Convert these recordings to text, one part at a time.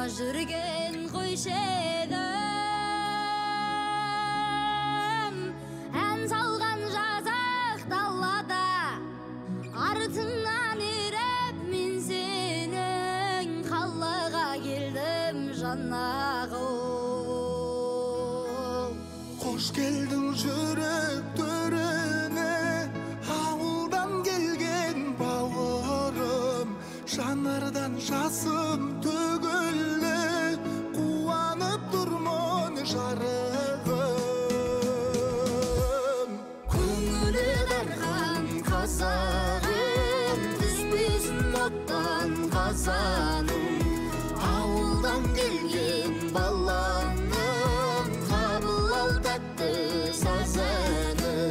жүрген қойшы едім, ән салған жазақ далада, артыңнан еріп мен сенің қалаға келдім жанағым. Қош келдің жүректеріне, ауылдан келген бауырым, жанардан жасым төгілді, қуанып тұрмын жарығым. Көңілі дархан қазағым, түспесін оттан қазаным, ауылдан келген баланым, қабыл ал тәтті сазаным.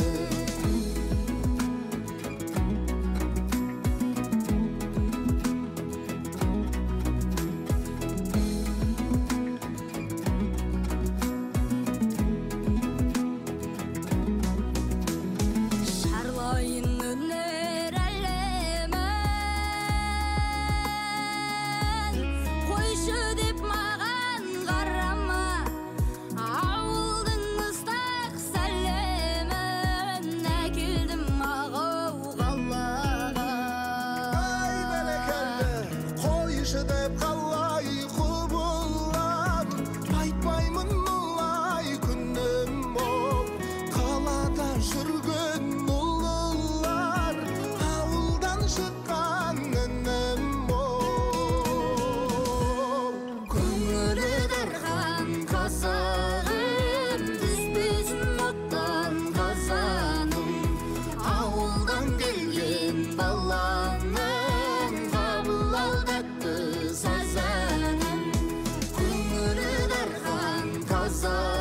Баланым, қабыл ал тәтті сазаным, көңілі дархан қазағым.